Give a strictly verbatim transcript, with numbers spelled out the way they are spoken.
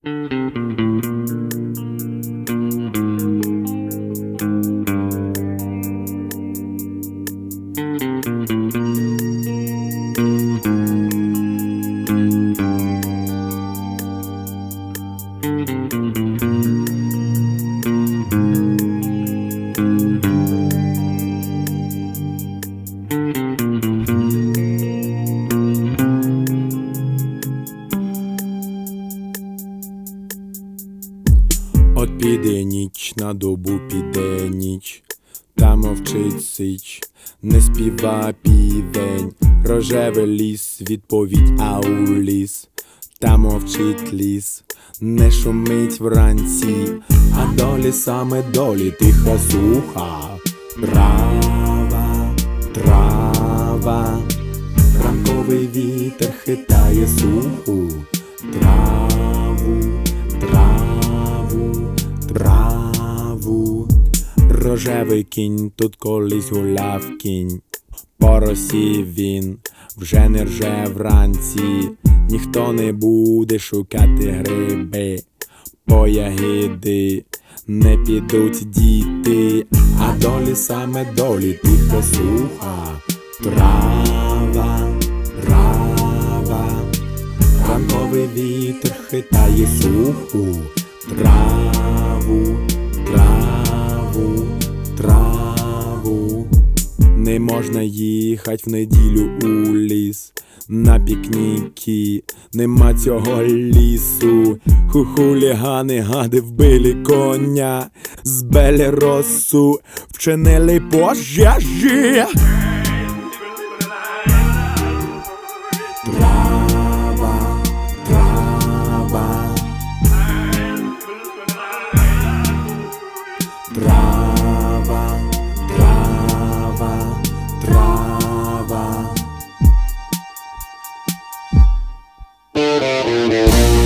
От піде ніч, на добу піде ніч, та мовчить сич, не співа півень. Рожевий ліс, відповідь ау ліс, та мовчить ліс, не шумить вранці, а долі саме долі тиха суха. Трава, трава, ранковий вітер хитає суху траву, траву, траву. Рожевий кінь тут колись гуляв кінь, по росі він вже не рже вранці. Ніхто не буде шукати гриби, по ягіди не підуть діти, а долі саме долі тиха суха. Трава, трава, ранковий вітер хитає суху траву, траву, траву. Не можна їхать в неділю у ліс на пікніки, нема цього лісу. Ху-хулігани, гади вбили коня, збили росу, вчинили пожежі. Трава, трава, трава, трава, трава.